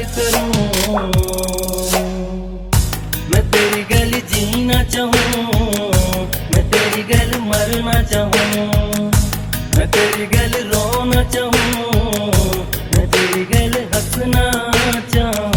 करूं। मैं तेरी गल जीना चाहूं, मैं तेरी गल मरना चाहूं, मैं तेरी गल रोना चाहूं, मैं तेरी गल हंसना चाहूं।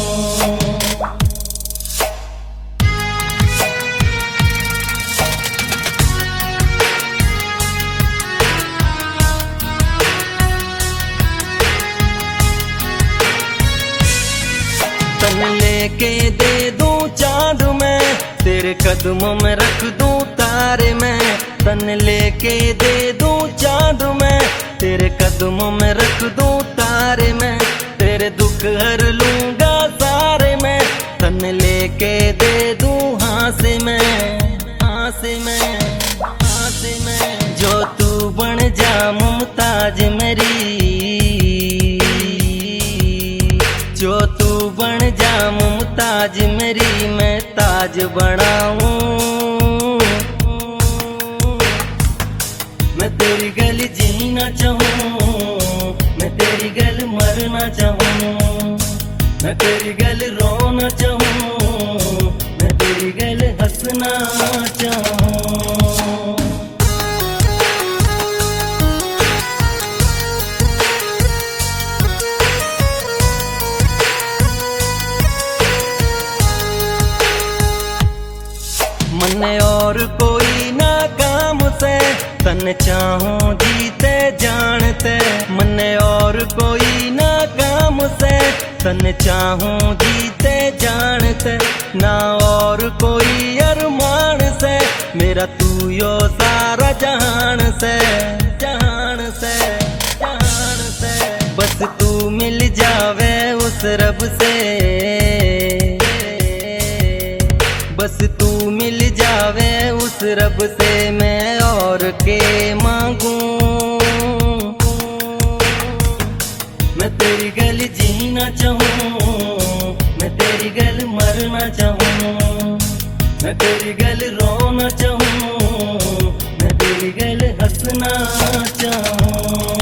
तन लेके दे दूं चांद मैं, तेरे कदमों में रख दूं तारे मैं। तन लेके दे दूं चांद मैं, तेरे कदमों में रख दूं तारे मैं। तेरे दुख हर लूंगा सारे मैं, तन लेके दे दूं हाँ से मैं, हाँ से मैं, हाँ से मैं। जो तू बन जा मुमताज मेरी, जो तू बन जा मुमताज मेरी, मैं ताज बनाऊं। मैं तेरी गल जीना चाहूं, मैं तेरी गल मरना चाहूं, मैं तेरी गल रोना चाहूं, मैं तेरी गल हंसना चाहूं। मन और कोई ना काम से, तन चाहूं जीते जानते। मन और कोई ना काम से, तन चाहूं जीते जानते। ना और कोई अरमान से, मेरा तू यो सारा जहान से, जहान से, जहान से। बस तू मिल जावे उस रब से, बस तू मिल जावे उस रब से, मैं और के मांगूं। मैं तेरी गल जीना चाहूं, मैं तेरी गल मरना चाहूं, मैं तेरी गल रोना चाहूं, मैं तेरी गल हंसना चाहूं।